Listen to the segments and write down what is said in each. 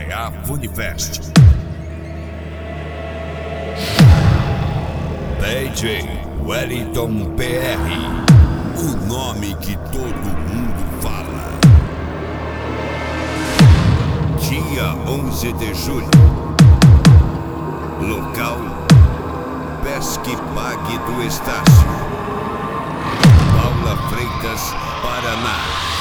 Arraiá Funifest. DJ Wellington PR, o nome que todo mundo fala. Dia 11 de julho. Local: Pesque Pague do Estácio, Paula Freitas, Paraná.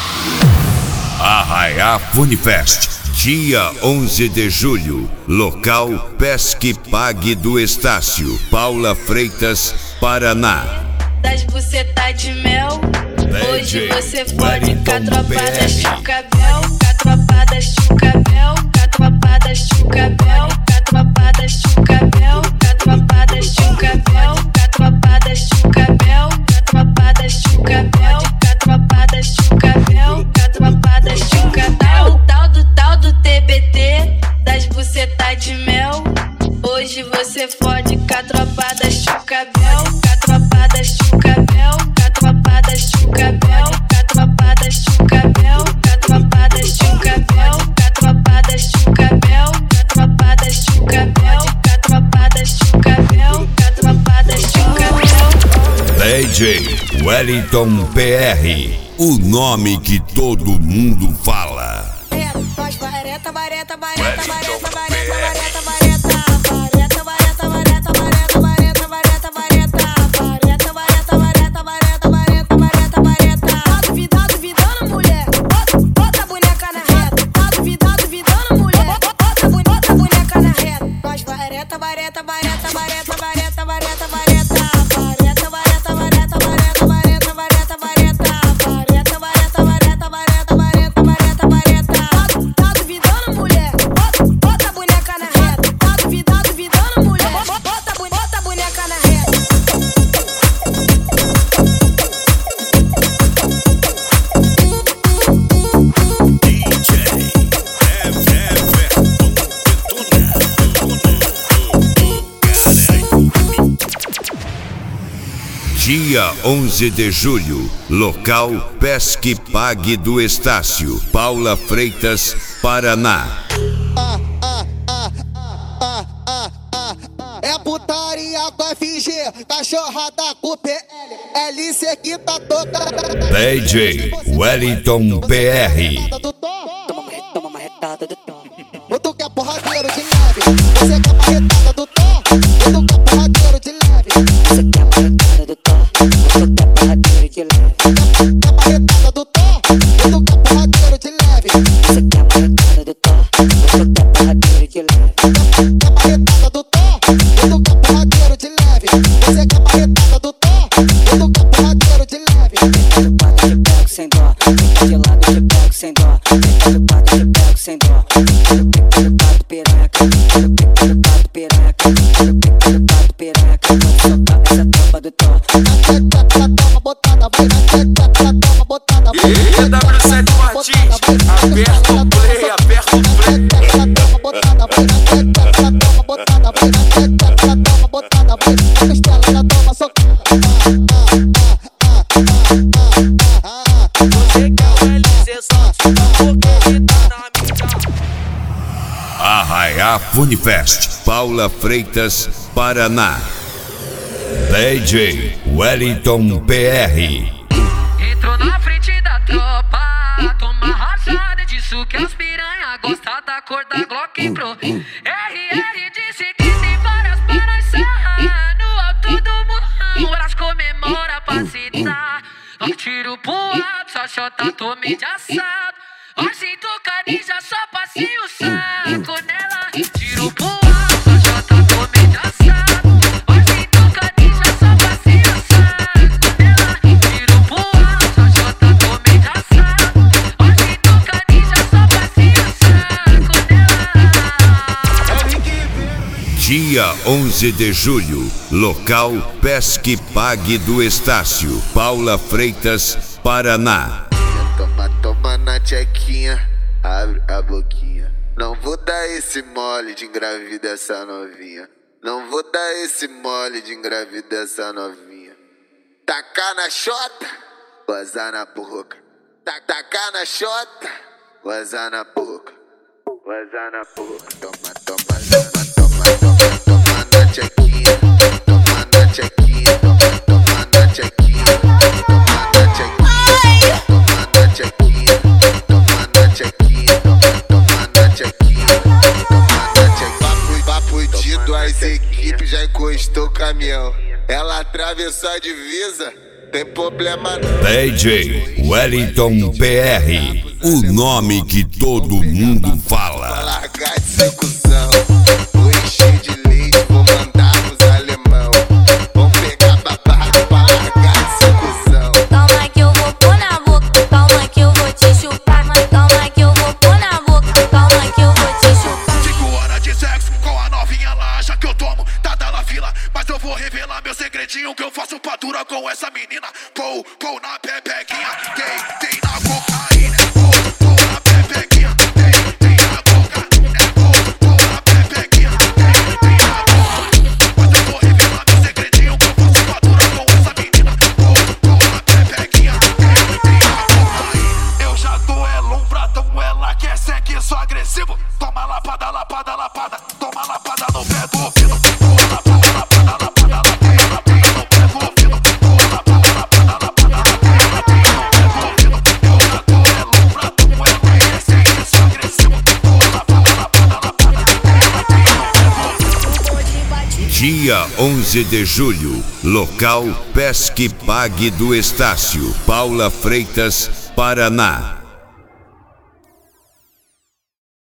Arraiá Funifest, dia 11 de julho. Local: Pesque Pague do Estácio, Paula Freitas, Paraná. Das bucetas de mel, hoje você fode com a tropa da Chucabel, com a tropa da Chucabel, com a tropa da Chucabel, com a tropa da Chucabel, com a tropa da Chucabel, com a tropa da Chucabel, com a tropa da Chucabel, com a tropa da Chucabel, com a tropa da Chucabel. Tal do TBT, das bucetas de mel, hoje você fode com a tropa da Chucabel, com a tropa da Chucabel, com a tropa da Chucabel, com a tropa da Chucabel, com a tropa da Chucabel, com a tropa da Chucabel, com a tropa da Chucabel, com a tropa da Chucabel, com a tropa da Chucabel. DJ Wellington PR, o nome que todo mundo fala. Vareta, vareta, vareta, vareta, vareta, vareta, vareta, vareta. Dia 11 de julho. Local: Pesque Pague do Estácio, Paula Freitas, Paraná. É putaria com FG, cachorrada com PL, LC que tá tocando. DJ Wellington PR. Toma marretada do Tom. Tu quer porradeiro de leve, você quer marretada do Tom. Tu quer porradeiro de leve, você quer marretada do Tom. Tu quer porradeiro de leve, quer marretada do Tom. Tu quer porradeiro de leve, você quer marretada do Tom. Tu quer porradeiro de leve, quer marretada do Tom. Tu quer porradeiro de leve, você quer marretada do Tom. Tu quer porradeiro de leve. Do quadro te pego sem dó, de lado te pego sem dó. Do quadro te pego sem dó. Do pico do quadro piranha, do pico do quadro piranha, do pico do quadro piranha. Vou soltar essa tampa do Tom. Toma botada, vai na teta, toma botada. E W7 Martins, aperta o play, aperta o play. Toma botada, vai na teta, toma botada, vai na teta, toma botada, vai na costela, toma socada. Você quer o LC só porque ele tá na mídia. Arraiá Funifest, Paula Freitas, Paraná. DJ Wellington PR. Entrou na frente da tropa, toma rajada disso que as piranha gosta da cor da Glock Pro. RR disse que tem várias para sarrar no alto do morrão, elas comemora pra citar. Vai tiro pro alto, só chota tomei de assado. Vai sem tocadinha, só passei o saco nela. Tiro pro alto, só chota tomei de assado. Vai sem tocadinha, só passei o saco nela. Tiro pro alto, só chota tomei de assado. Vai sem tocadinha, só passei o saco nela. Dia 11 de julho. Local: Pesque Pague do Estácio, Paula Freitas, Paraná. Toma na tchequinha, abre a boquinha. Não vou dar esse mole de engravidar essa novinha. Não vou dar esse mole de engravidar essa novinha. Tacar na chota, gozar na boca. Tacar na chota, gozar na boca. Vaza na boca. Toma, toma, toma, toma, toma, toma na tchequinha. Toma na tchequinha. Toma, toma na tchequinha. Toma na tchequinha. Toma na tchequinha. Toma na tchequinha. Toma na tchequinha. Toma na tchequinha. Papo dito, as equipes já encostou o caminhão. Ela atravessou a divisa. Tem problema não. DJ Wellington PR, o nome que todo mundo fala. Pra largar de ser cuzão, vou encher de leite, vou mandar pros alemão. Vão pegar babado pra largar de ser cuzão. Calma que eu vou pôr na boca, calma que eu vou te chupar, mas calma que eu vou pôr na boca, calma que eu vou te chupar. 5 horas de sexo com a novinha, ela acha que eu tomo, tá dando fila, mas eu vou revelar meu segredinho que eu faço pra dura com essa menina. Pou, pou na pepequinha, tem na cocaína. Pou na pepequinha, tem na cocaína. Pou na pepequinha, tem na cocaína. Mas eu vou revelar meu segredinho que eu faço pra dura com essa menina. Pou na pepequinha, tem na cocaína. Eu já dou ela um pratão, ela quer sexo agressivo. Toma lapada, lapada, lapada, toma lapada no pé do ouvido. Toma lapada, lapada, lapada, lapada no pé do ouvido. Toma lapada, lapada, lapada, lapada no pé do ouvido. Eu já dou ela um pratão, ela quer sexo agressivo. Toma lapada, lapada, lapada, tem no pé do ouvido. Dia 11 de julho, local Pesque Pague do Estácio, Paula Freitas, Paraná.